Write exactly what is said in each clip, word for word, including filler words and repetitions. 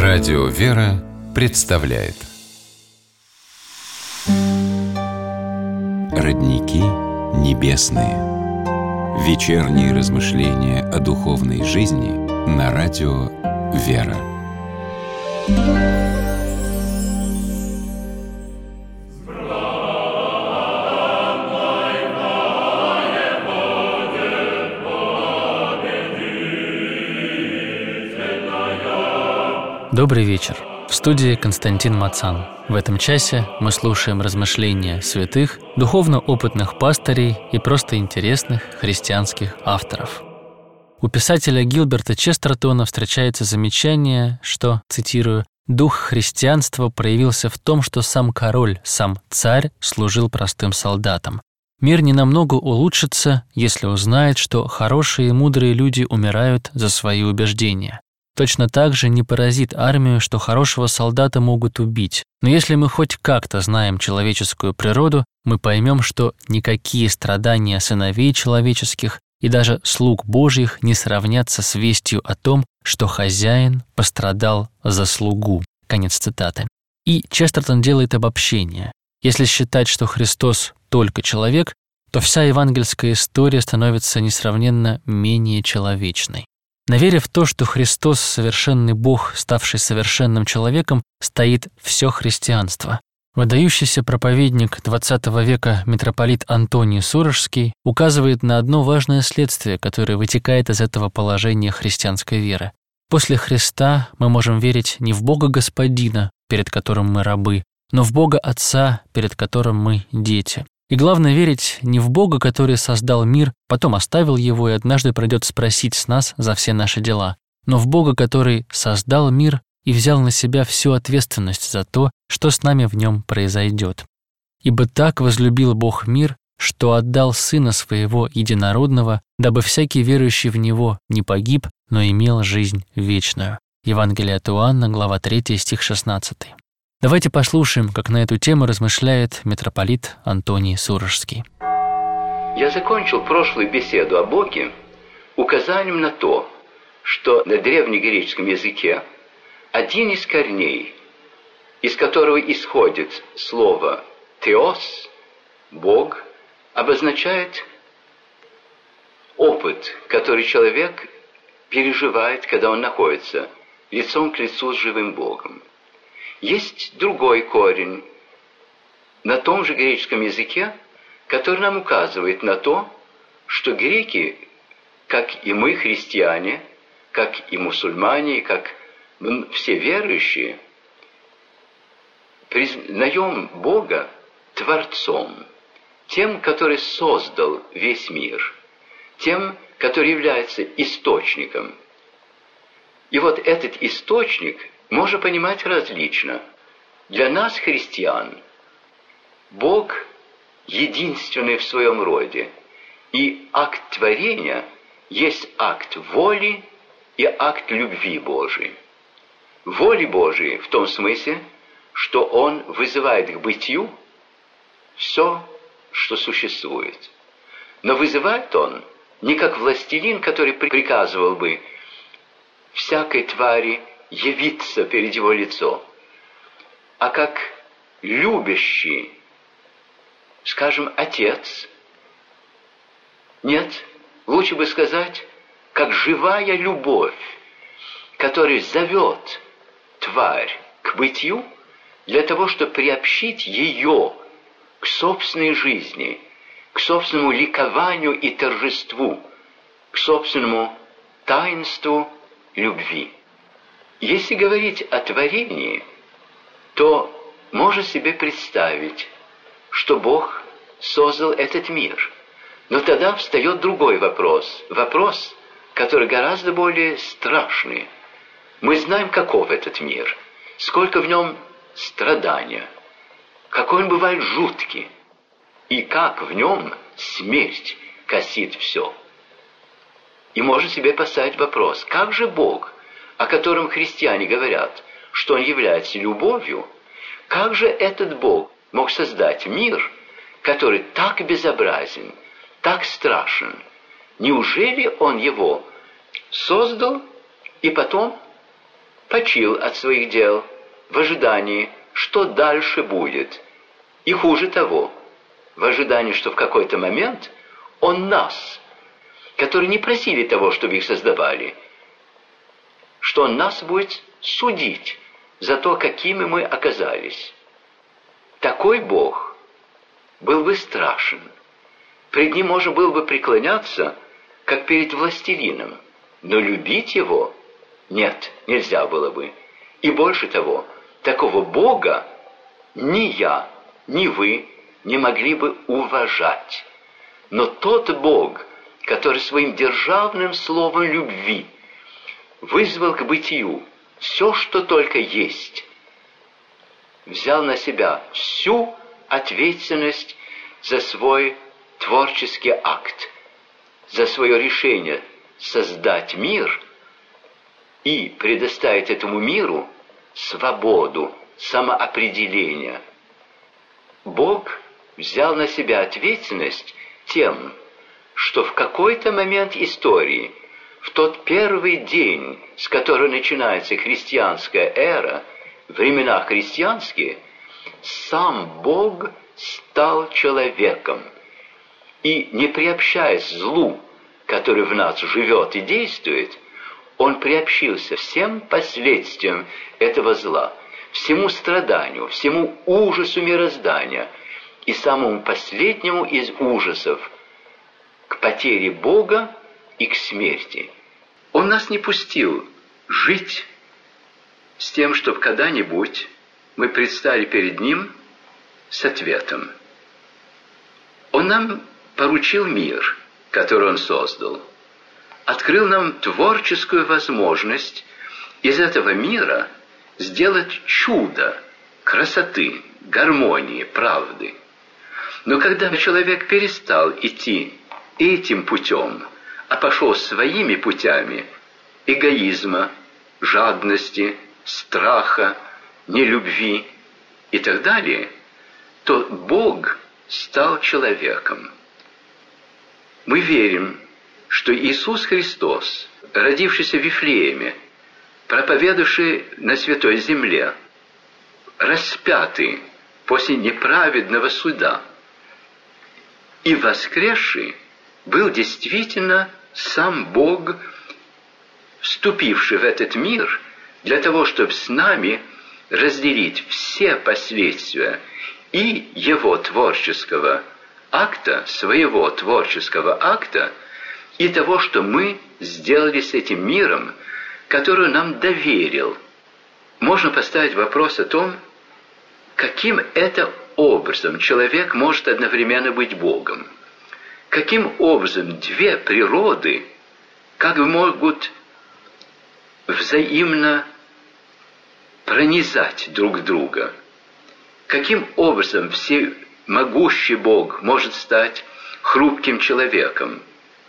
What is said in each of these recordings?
Радио «Вера» представляет Родники небесные. Вечерние размышления о духовной жизни на радио «Вера». Добрый вечер. В студии Константин Мацан. В этом часе мы слушаем размышления святых, духовно опытных пастырей и просто интересных христианских авторов. У писателя Гилберта Честертона встречается замечание, что, цитирую, «дух христианства проявился в том, что сам король, сам царь служил простым солдатам. Мир ненамного улучшится, если узнает, что хорошие и мудрые люди умирают за свои убеждения. Точно так же не поразит армию, что хорошего солдата могут убить. Но если мы хоть как-то знаем человеческую природу, мы поймем, что никакие страдания сыновей человеческих и даже слуг Божьих не сравнятся с вестью о том, что хозяин пострадал за слугу». Конец цитаты. И Честертон делает обобщение. Если считать, что Христос только человек, то вся евангельская история становится несравненно менее человечной. На вере в то, что Христос – совершенный Бог, ставший совершенным человеком, стоит все христианство. Выдающийся проповедник двадцатого века митрополит Антоний Сурожский указывает на одно важное следствие, которое вытекает из этого положения христианской веры. После Христа мы можем верить не в Бога Господина, перед которым мы рабы, но в Бога Отца, перед которым мы дети. И главное верить не в Бога, который создал мир, потом оставил его и однажды придет спросить с нас за все наши дела, но в Бога, который создал мир и взял на себя всю ответственность за то, что с нами в нем произойдет. «Ибо так возлюбил Бог мир, что отдал Сына Своего Единородного, дабы всякий верующий в Него не погиб, но имел жизнь вечную». Евангелие от Иоанна, глава третья, стих шестнадцатый. Давайте послушаем, как на эту тему размышляет митрополит Антоний Сурожский. Я закончил прошлую беседу о Боге указанием на то, что на древнегреческом языке один из корней, из которого исходит слово «теос», «Бог», обозначает опыт, который человек переживает, когда он находится лицом к лицу с живым Богом. Есть другой корень на том же греческом языке, который нам указывает на то, что греки, как и мы, христиане, как и мусульмане, как все верующие, признаем Бога Творцом, тем, который создал весь мир, тем, который является источником. И вот этот источник можно понимать различно. Для нас, христиан, Бог единственный в своем роде, и акт творения есть акт воли и акт любви Божией. Воли Божией в том смысле, что Он вызывает к бытию все, что существует. Но вызывает Он не как властелин, который приказывал бы всякой твари явиться перед его лицо, а как любящий, скажем, отец. Нет, лучше бы сказать, как живая любовь, которая зовет тварь к бытию для того, чтобы приобщить ее к собственной жизни, к собственному ликованию и торжеству, к собственному таинству любви. Если говорить о творении, то можно себе представить, что Бог создал этот мир. Но тогда встает другой вопрос. Вопрос, который гораздо более страшный. Мы знаем, каков этот мир, сколько в нем страдания, какой он бывает жуткий, и как в нем смерть косит все. И можно себе поставить вопрос, как же Бог, о котором христиане говорят, что Он является любовью, как же этот Бог мог создать мир, который так безобразен, так страшен? Неужели Он его создал и потом почил от своих дел в ожидании, что дальше будет. И хуже того, в ожидании, что в какой-то момент Он нас, которые не просили того, чтобы их создавали, что Он нас будет судить за то, какими мы оказались. Такой Бог был бы страшен. Пред Ним можно было бы преклоняться, как перед властелином, но любить Его нет, нельзя было бы. И больше того, такого Бога ни я, ни вы не могли бы уважать. Но тот Бог, который своим державным словом любви вызвал к бытию все, что только есть, взял на себя всю ответственность за свой творческий акт, за свое решение создать мир и предоставить этому миру свободу, самоопределение. Бог взял на себя ответственность тем, что в какой-то момент истории, в тот первый день, с которого начинается христианская эра, времена христианские, сам Бог стал человеком. И, не приобщаясь злу, который в нас живет и действует, Он приобщился всем последствиям этого зла, всему страданию, всему ужасу мироздания и самому последнему из ужасов – к потере Бога и к смерти. Он нас не пустил жить с тем, чтобы когда-нибудь мы предстали перед Ним с ответом. Он нам поручил мир, который Он создал, открыл нам творческую возможность из этого мира сделать чудо красоты, гармонии, правды. Но когда человек перестал идти этим путем, а пошел своими путями эгоизма, жадности, страха, нелюбви и так далее, то Бог стал человеком. Мы верим, что Иисус Христос, родившийся в Вифлееме, проповедовавший на Святой Земле, распятый после неправедного суда и воскресший, был действительно сам Бог, вступивший в этот мир для того, чтобы с нами разделить все последствия и Его творческого акта, своего творческого акта, и того, что мы сделали с этим миром, который нам доверил. Можно поставить вопрос о том, каким это образом человек может одновременно быть Богом. Каким образом две природы как бы могут взаимно пронизать друг друга? Каким образом всемогущий Бог может стать хрупким человеком?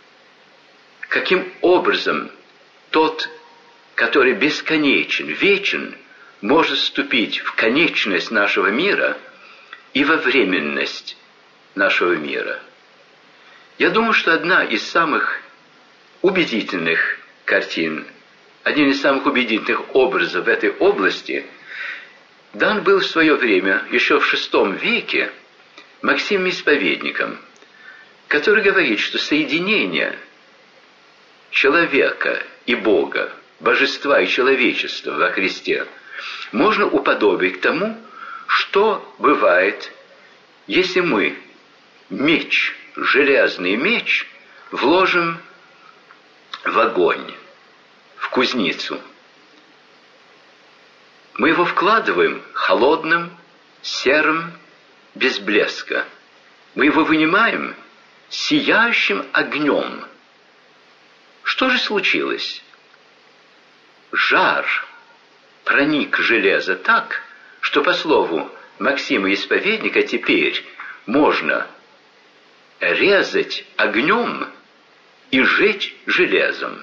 Каким образом тот, который бесконечен, вечен, может вступить в конечность нашего мира и во временность нашего мира? Я думаю, что одна из самых убедительных картин, один из самых убедительных образов в этой области дан был в свое время, еще в шестом веке, Максимом Исповедником, который говорит, что соединение человека и Бога, божества и человечества во Христе можно уподобить тому, что бывает, если мы меч, железный меч, вложим в огонь, в кузницу. Мы его вкладываем холодным, серым, без блеска. Мы его вынимаем сияющим огнем. Что же случилось? Жар проник в железо так, что, по слову Максима Исповедника, теперь можно резать огнем и жечь железом.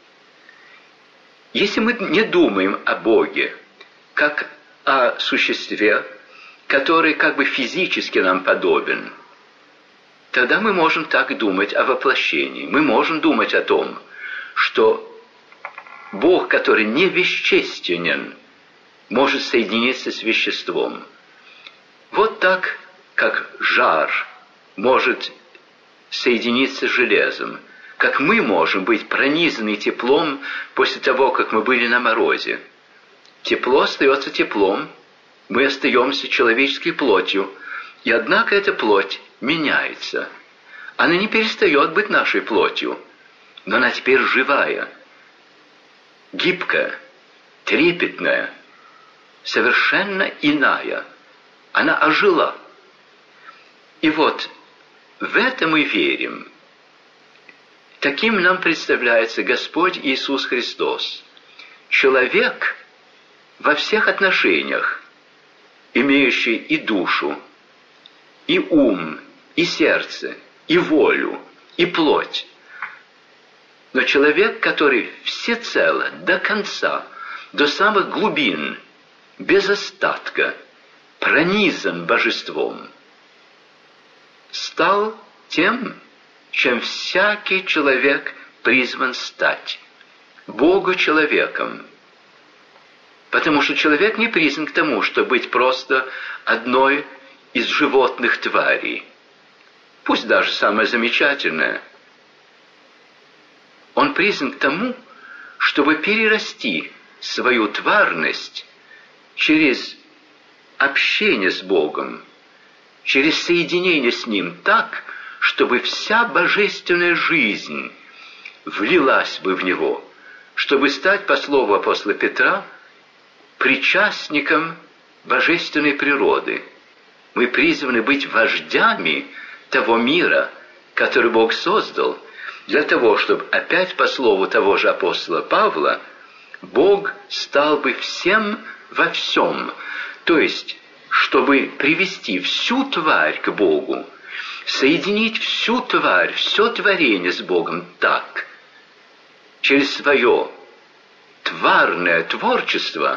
Если мы не думаем о Боге как о существе, который как бы физически нам подобен, тогда мы можем так думать о воплощении. Мы можем думать о том, что Бог, который не вещественен, может соединиться с веществом. Вот так, как жар может соединиться с железом, как мы можем быть пронизаны теплом после того, как мы были на морозе. Тепло остается теплом, мы остаемся человеческой плотью, и однако эта плоть меняется. Она не перестает быть нашей плотью, но она теперь живая, гибкая, трепетная, совершенно иная. Она ожила. И вот в это мы верим. Таким нам представляется Господь Иисус Христос. Человек во всех отношениях, имеющий и душу, и ум, и сердце, и волю, и плоть. Но человек, который всецело, до конца, до самых глубин, без остатка, пронизан божеством, стал тем, чем всякий человек призван стать – Богу-человеком. Потому что человек не призван к тому, чтобы быть просто одной из животных тварей, пусть даже самое замечательное. Он призван к тому, чтобы перерасти свою тварность через общение с Богом, через соединение с Ним так, чтобы вся божественная жизнь влилась бы в Него, чтобы стать, по слову апостола Петра, причастником божественной природы. Мы призваны быть вождями того мира, который Бог создал, для того, чтобы, опять по слову того же апостола Павла, Бог стал бы всем во всем, то есть, чтобы привести всю тварь к Богу, соединить всю тварь, все творение с Богом так, через свое тварное творчество,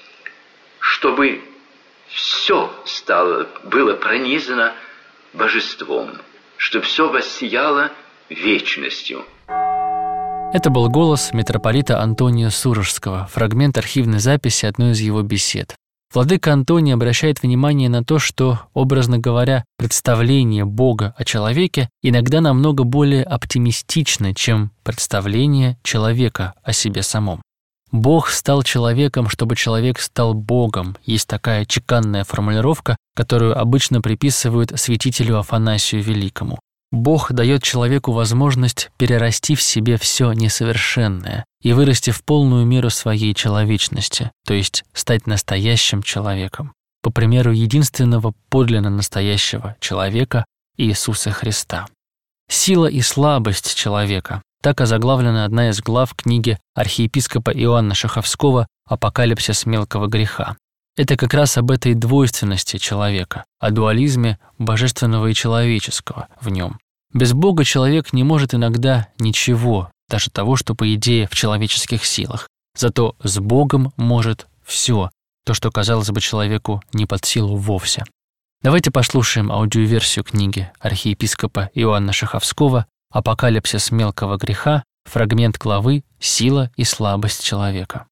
чтобы все стало, было пронизано божеством, чтобы все воссияло вечностью. Это был голос митрополита Антония Сурожского, фрагмент архивной записи одной из его бесед. Владыка Антоний обращает внимание на то, что, образно говоря, представление Бога о человеке иногда намного более оптимистично, чем представление человека о себе самом. «Бог стал человеком, чтобы человек стал Богом» — есть такая чеканная формулировка, которую обычно приписывают святителю Афанасию Великому. Бог дает человеку возможность перерасти в себе все несовершенное и вырасти в полную меру своей человечности, то есть стать настоящим человеком, по примеру единственного подлинно настоящего человека Иисуса Христа. «Сила и слабость человека» — так озаглавлена одна из глав книги архиепископа Иоанна Шаховского «Апокалипсис мелкого греха». Это как раз об этой двойственности человека, о дуализме божественного и человеческого в нем. Без Бога человек не может иногда ничего, даже того, что, по идее, в человеческих силах. Зато с Богом может все, то, что, казалось бы, человеку не под силу вовсе. Давайте послушаем аудиоверсию книги архиепископа Иоанна Шаховского «Апокалипсис мелкого греха», фрагмент главы «Сила и слабость человека».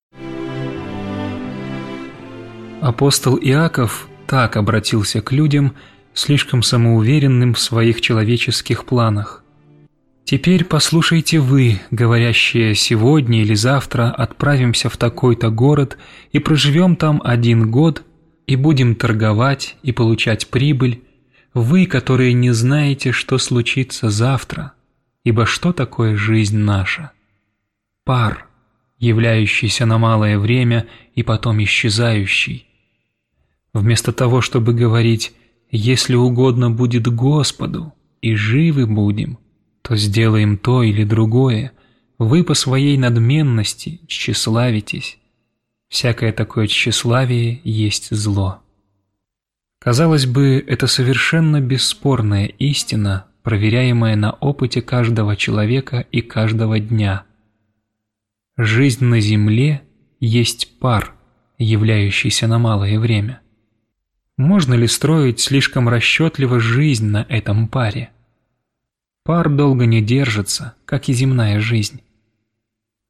Апостол Иаков так обратился к людям, слишком самоуверенным в своих человеческих планах. «Теперь послушайте вы, говорящие, сегодня или завтра отправимся в такой-то город и проживем там один год, и будем торговать и получать прибыль, вы, которые не знаете, что случится завтра, ибо что такое жизнь наша? Пар, являющийся на малое время и потом исчезающий. Вместо того, чтобы говорить «если угодно будет Господу, и живы будем», то сделаем то или другое, вы по своей надменности тщеславитесь. Всякое такое тщеславие есть зло. Казалось бы, это совершенно бесспорная истина, проверяемая на опыте каждого человека и каждого дня. Жизнь на земле есть пар, являющийся на малое время. Можно ли строить слишком расчетливо жизнь на этом паре? Пар долго не держится, как и земная жизнь.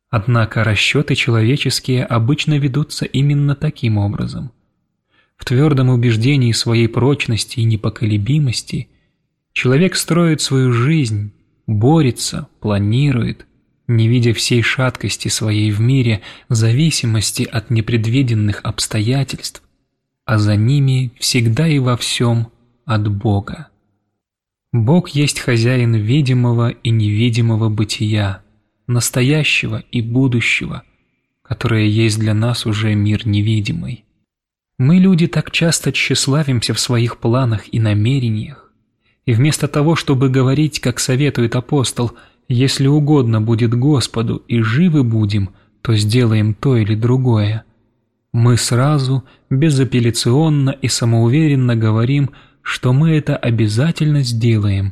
Однако расчеты человеческие обычно ведутся именно таким образом. В твердом убеждении своей прочности и непоколебимости человек строит свою жизнь, борется, планирует, не видя всей шаткости своей в мире, зависимости от непредвиденных обстоятельств, а за ними всегда и во всем от Бога. Бог есть хозяин видимого и невидимого бытия, настоящего и будущего, которое есть для нас уже мир невидимый. Мы, люди, так часто тщеславимся в своих планах и намерениях, и вместо того, чтобы говорить, как советует апостол, «Если угодно будет Господу и живы будем, то сделаем то или другое», мы сразу, безапелляционно и самоуверенно говорим, что мы это обязательно сделаем.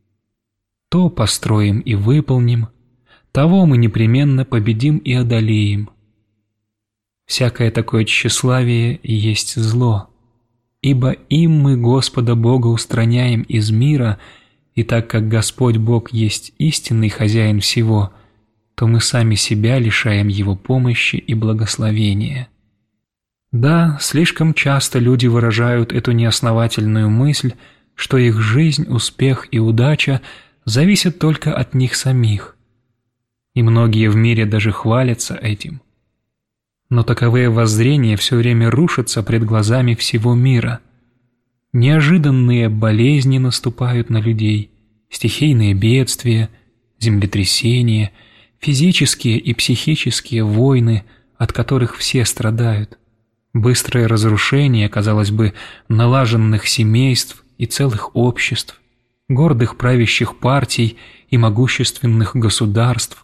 То построим и выполним, того мы непременно победим и одолеем. Всякое такое тщеславие есть зло, ибо им мы Господа Бога устраняем из мира, и так как Господь Бог есть истинный хозяин всего, то мы сами себя лишаем Его помощи и благословения. Да, слишком часто люди выражают эту неосновательную мысль, что их жизнь, успех и удача зависят только от них самих. И многие в мире даже хвалятся этим. Но таковые воззрения все время рушатся пред глазами всего мира. Неожиданные болезни наступают на людей, стихийные бедствия, землетрясения, физические и психические войны, от которых все страдают, быстрое разрушение, казалось бы, налаженных семейств и целых обществ, гордых правящих партий и могущественных государств,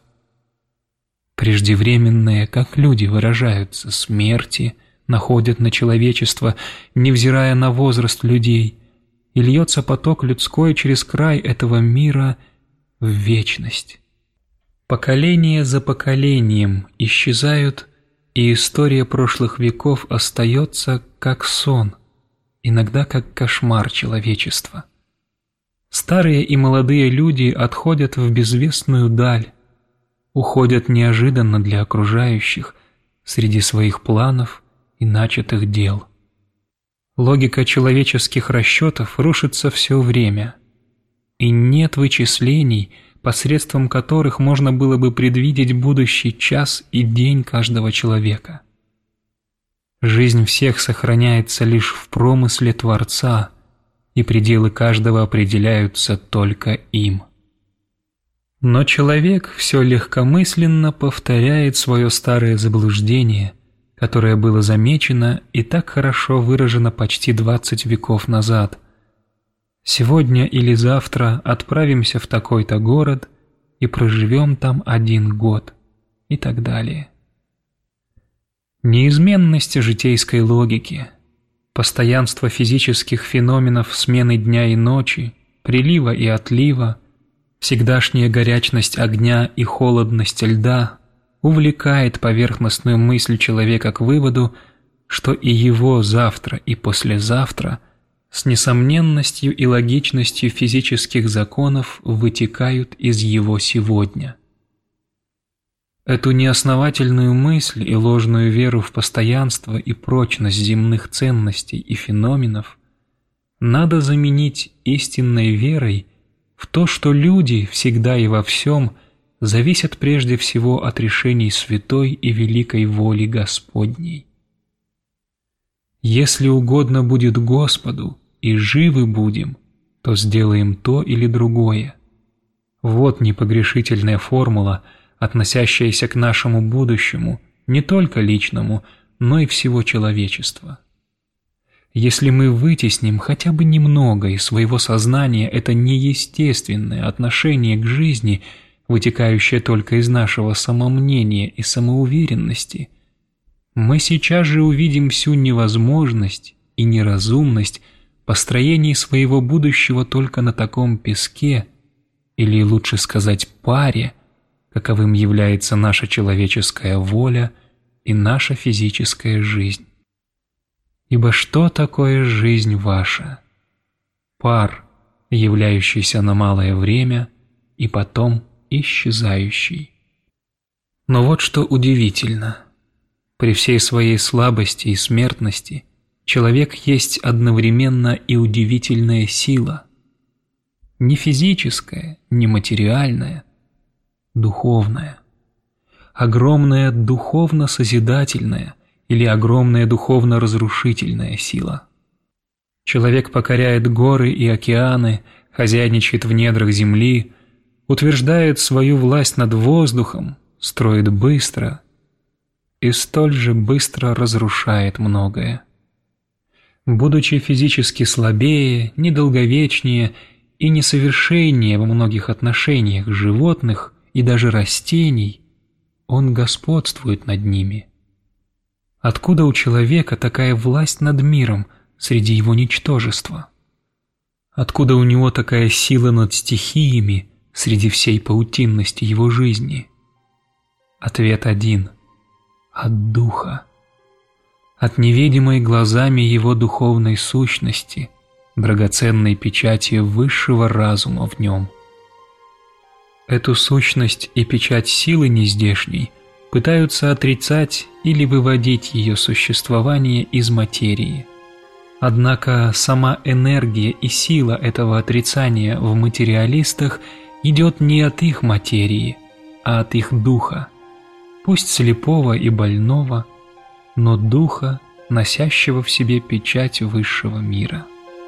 преждевременные, как люди выражаются, смерти находят на человечество, невзирая на возраст людей, и льется поток людской через край этого мира в вечность. Поколение за поколением исчезают, и история прошлых веков остается как сон, иногда как кошмар человечества. Старые и молодые люди отходят в безвестную даль, уходят неожиданно для окружающих среди своих планов и начатых дел. Логика человеческих расчетов рушится все время, и нет вычислений, посредством которых можно было бы предвидеть будущий час и день каждого человека. Жизнь всех сохраняется лишь в промысле Творца, и пределы каждого определяются только им. Но человек все легкомысленно повторяет свое старое заблуждение, которое было замечено и так хорошо выражено почти двадцать веков назад. Сегодня или завтра отправимся в такой-то город и проживем там один год, и так далее. Неизменность житейской логики, постоянство физических феноменов смены дня и ночи, прилива и отлива, всегдашняя горячность огня и холодность льда увлекает поверхностную мысль человека к выводу, что и его завтра и послезавтра с несомненностью и логичностью физических законов вытекают из его сегодня. Эту неосновательную мысль и ложную веру в постоянство и прочность земных ценностей и феноменов надо заменить истинной верой в то, что люди всегда и во всем зависят прежде всего от решений святой и великой воли Господней. Если угодно будет Господу и живы будем, то сделаем то или другое. Вот непогрешительная формула, относящаяся к нашему будущему, не только личному, но и всего человечества. Если мы вытесним хотя бы немного из своего сознания это неестественное отношение к жизни, вытекающее только из нашего самомнения и самоуверенности, мы сейчас же увидим всю невозможность и неразумность построения своего будущего только на таком песке, или лучше сказать паре, каковым является наша человеческая воля и наша физическая жизнь. Ибо что такое жизнь ваша? Пар, являющийся на малое время и потом исчезающий. Но вот что удивительно. При всей своей слабости и смертности человек есть одновременно и удивительная сила. Не физическая, не материальная, духовная. Огромная духовно-созидательная или огромная духовно-разрушительная сила. Человек покоряет горы и океаны, хозяйничает в недрах земли, утверждает свою власть над воздухом, строит быстро и столь же быстро разрушает многое. Будучи физически слабее, недолговечнее и несовершеннее во многих отношениях животных и даже растений, он господствует над ними. Откуда у человека такая власть над миром среди его ничтожества? Откуда у него такая сила над стихиями среди всей паутинности его жизни? Ответ один – от Духа, от невидимой глазами его духовной сущности, драгоценной печати высшего разума в нем. Эту сущность и печать силы нездешней пытаются отрицать или выводить ее существование из материи. Однако сама энергия и сила этого отрицания в материалистах идет не от их материи, а от их духа, пусть слепого и больного, но духа, носящего в себе печать высшего мира.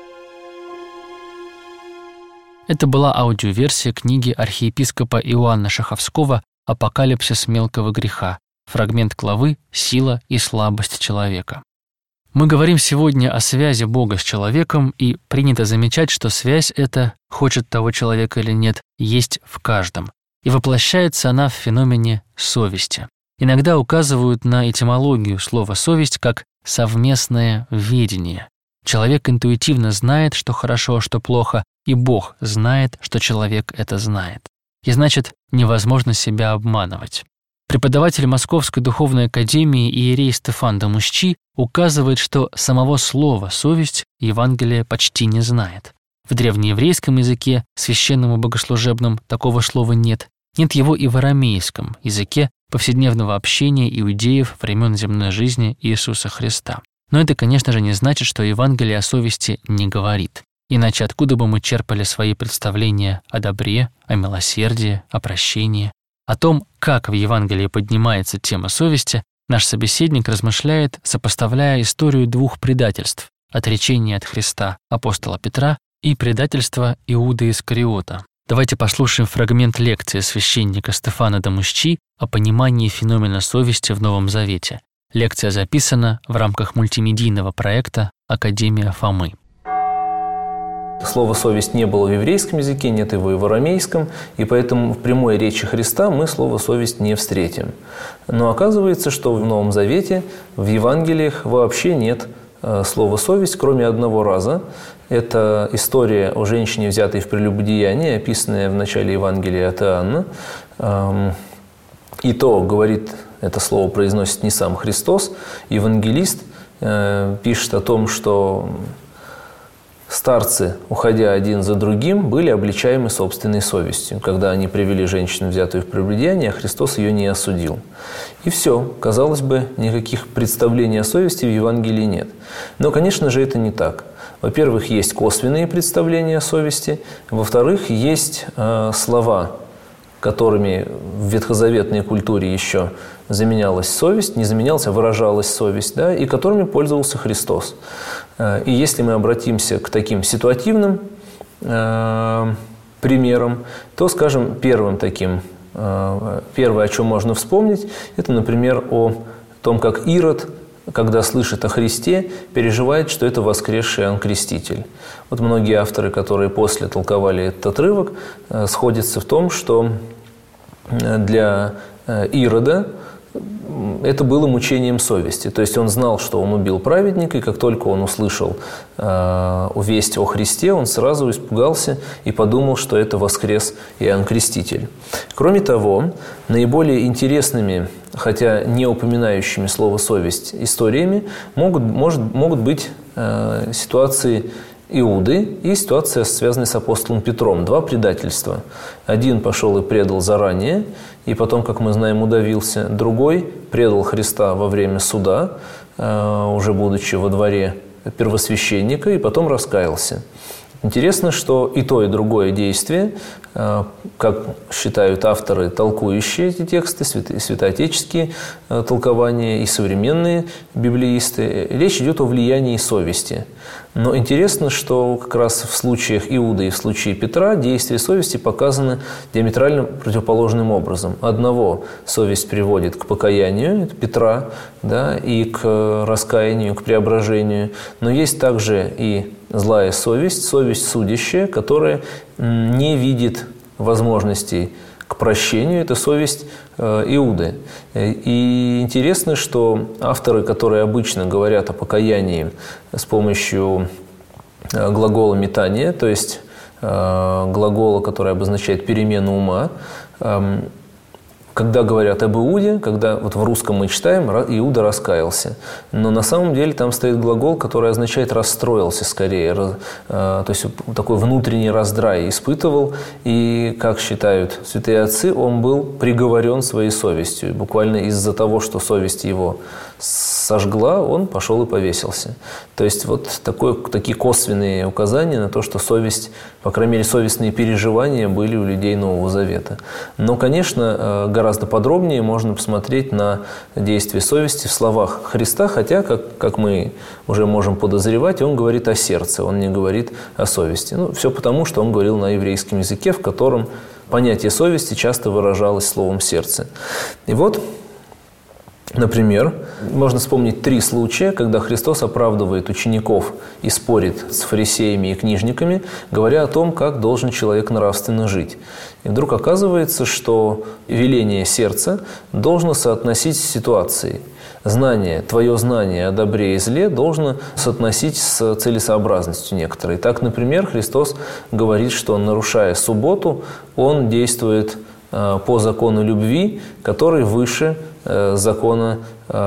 Это была аудиоверсия книги архиепископа Иоанна Шаховского «Апокалипсис мелкого греха», фрагмент главы «Сила и слабость человека». Мы говорим сегодня о связи Бога с человеком, и принято замечать, что связь эта, хочет того человека или нет, есть в каждом, и воплощается она в феномене совести. Иногда указывают на этимологию слова «совесть» как «совместное ведение». Человек интуитивно знает, что хорошо, а что плохо, и Бог знает, что человек это знает. И значит, невозможно себя обманывать. Преподаватель Московской духовной академии иерей Стефан Дамусчи указывает, что самого слова «совесть» Евангелие почти не знает. В древнееврейском языке, священном и богослужебном, такого слова нет. Нет его и в арамейском языке повседневного общения иудеев времен земной жизни Иисуса Христа. Но это, конечно же, не значит, что Евангелие о совести не говорит. Иначе откуда бы мы черпали свои представления о добре, о милосердии, о прощении? О том, как в Евангелии поднимается тема совести, наш собеседник размышляет, сопоставляя историю двух предательств – отречения от Христа апостола Петра и предательства Иуды Искариота. Давайте послушаем фрагмент лекции священника Стефана Дамусчи о понимании феномена совести в Новом Завете. Лекция записана в рамках мультимедийного проекта «Академия Фомы». Слово «совесть» не было в еврейском языке, нет его и в арамейском, и поэтому в прямой речи Христа мы слово «совесть» не встретим. Но оказывается, что в Новом Завете, в Евангелиях вообще нет слова «совесть», кроме одного раза. Это история о женщине, взятой в прелюбодеянии, описанная в начале Евангелия от Иоанна. И то, говорит, это слово произносит не сам Христос. Евангелист пишет о том, что старцы, уходя один за другим, были обличаемы собственной совестью, когда они привели женщину, взятую в прелюбодеяние, а Христос ее не осудил. И все, казалось бы, никаких представлений о совести в Евангелии нет. Но, конечно же, это не так. Во-первых, есть косвенные представления о совести. Во-вторых, есть э, слова, которыми в ветхозаветной культуре еще заменялась совесть, не заменялась, а выражалась совесть, да, и которыми пользовался Христос. И если мы обратимся к таким ситуативным э, примерам, то, скажем, первым таким, э, первое, о чем можно вспомнить, это, например, о том, как Ирод, когда слышит о Христе, переживает, что это воскресший Иоанн Креститель. Вот многие авторы, которые после толковали этот отрывок, э, сходятся в том, что для Ирода это было мучением совести. То есть он знал, что он убил праведника, и как только он услышал э, весть о Христе, он сразу испугался и подумал, что это воскрес Иоанн Креститель. Кроме того, наиболее интересными, хотя не упоминающими слово «совесть» историями могут, может, могут быть э, ситуации Иуды и ситуация, связанная с апостолом Петром. Два предательства. Один пошел и предал заранее, и потом, как мы знаем, удавился. Другой предал Христа во время суда, уже будучи во дворе первосвященника, и потом раскаялся. Интересно, что и то, и другое действие, как считают авторы, толкующие эти тексты, святоотеческие толкования и современные библеисты, речь идет о влиянии совести. Но интересно, что как раз в случаях Иуды и в случае Петра действия совести показаны диаметрально противоположным образом. Одного совесть приводит к покаянию, это Петра, да, и к раскаянию, к преображению. Но есть также и злая совесть, совесть судящая, которая не видит возможностей к прощению. Это совесть Иуды. И интересно, что авторы, которые обычно говорят о покаянии с помощью глагола метания, то есть глагола, который обозначает перемену ума, когда говорят об Иуде, когда вот в русском мы читаем, Иуда раскаялся. Но на самом деле там стоит глагол, который означает расстроился скорее. То есть такой внутренний раздрай испытывал. И, как считают святые отцы, он был приговорен своей совестью. Буквально из-за того, что совесть его сожгла, он пошел и повесился. То есть вот такое, такие косвенные указания на то, что совесть, по крайней мере, совестные переживания были у людей Нового Завета. Но, конечно, гораздо подробнее можно посмотреть на действие совести в словах Христа, хотя, как, как мы уже можем подозревать, он говорит о сердце, он не говорит о совести. Ну, все потому, что он говорил на еврейском языке, в котором понятие совести часто выражалось словом «сердце». И вот, например, можно вспомнить три случая, когда Христос оправдывает учеников и спорит с фарисеями и книжниками, говоря о том, как должен человек нравственно жить. И вдруг оказывается, что веление сердца должно соотносить с ситуацией. Знание, твое знание о добре и зле должно соотносить с целесообразностью некоторой. Так, например, Христос говорит, что, нарушая субботу, Он действует по закону любви, который выше закона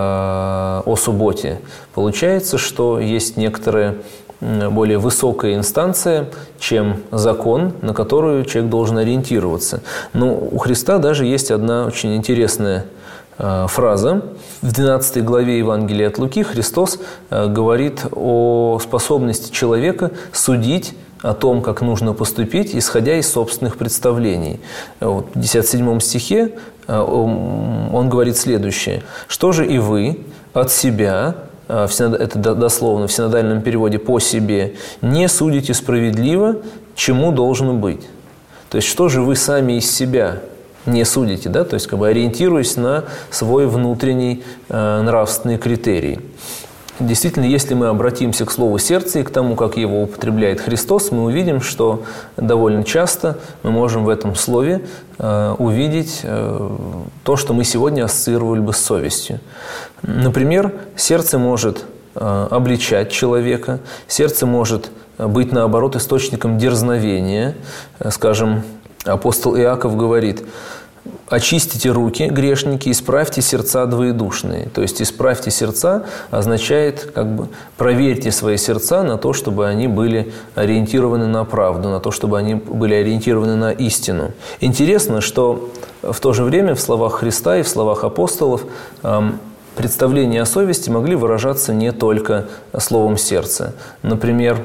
о субботе. Получается, что есть некоторая более высокая инстанция, чем закон, на которую человек должен ориентироваться. Но у Христа даже есть одна очень интересная фраза. В двенадцатой главе Евангелия от Луки Христос говорит о способности человека судить о том, как нужно поступить, исходя из собственных представлений. В пятьдесят седьмом стихе он говорит следующее. «Что же и вы от себя, это дословно в синодальном переводе «по себе», не судите справедливо, чему должно быть». То есть, что же вы сами из себя не судите, да? То есть, как бы ориентируясь на свой внутренний э, нравственный критерий. Действительно, если мы обратимся к слову «сердце» и к тому, как его употребляет Христос, мы увидим, что довольно часто мы можем в этом слове э, увидеть э, то, что мы сегодня ассоциировали бы с совестью. Например, сердце может э, обличать человека, сердце может быть, наоборот, источником дерзновения. Скажем, апостол Иаков говорит: «Очистите руки, грешники, исправьте сердца двоедушные». То есть «исправьте сердца» означает, как бы, проверьте свои сердца на то, чтобы они были ориентированы на правду, на то, чтобы они были ориентированы на истину. Интересно, что в то же время в словах Христа и в словах апостолов эм, представления о совести могли выражаться не только словом «сердце». Например,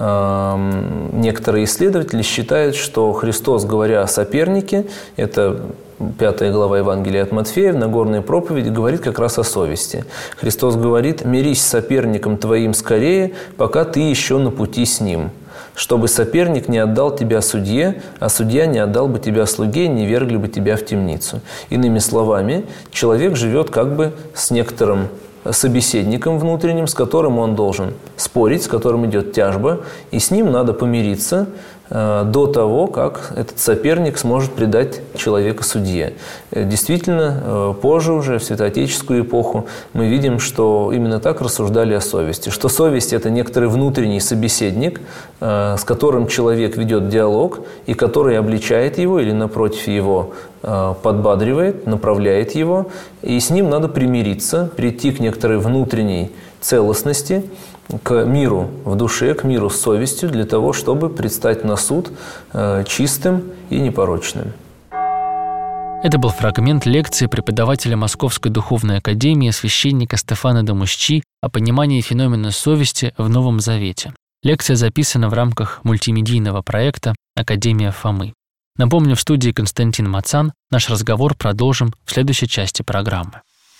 эм, некоторые исследователи считают, что Христос, говоря о сопернике, это пятая глава Евангелия от Матфея, в Нагорной проповеди, говорит как раз о совести. Христос говорит: «Мирись с соперником твоим скорее, пока ты еще на пути с ним, чтобы соперник не отдал тебя судье, а судья не отдал бы тебя слуге, не вергли бы тебя в темницу». Иными словами, человек живет как бы с некоторым собеседником внутренним, с которым он должен спорить, с которым идет тяжба, и с ним надо помириться э, до того, как этот соперник сможет предать человека судье. Действительно, э, позже уже, в святоотеческую эпоху, мы видим, что именно так рассуждали о совести, что совесть – это некоторый внутренний собеседник, э, с которым человек ведет диалог, и который обличает его или, напротив, его подбадривает, направляет его, и с ним надо примириться, прийти к некоторой внутренней целостности, к миру в душе, к миру с совестью, для того, чтобы предстать на суд чистым и непорочным. Это был фрагмент лекции преподавателя Московской духовной академии священника Стефана Домусчи о понимании феномена совести в Новом Завете. Лекция записана в рамках мультимедийного проекта «Академия Фомы». Напомню, в студии Константин Мацан. Наш разговор продолжим в следующей части программы.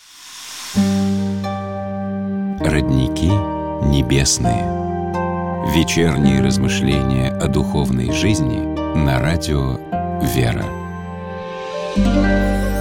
Родники небесные. Вечерние размышления о духовной жизни на радио «Вера». Thank you.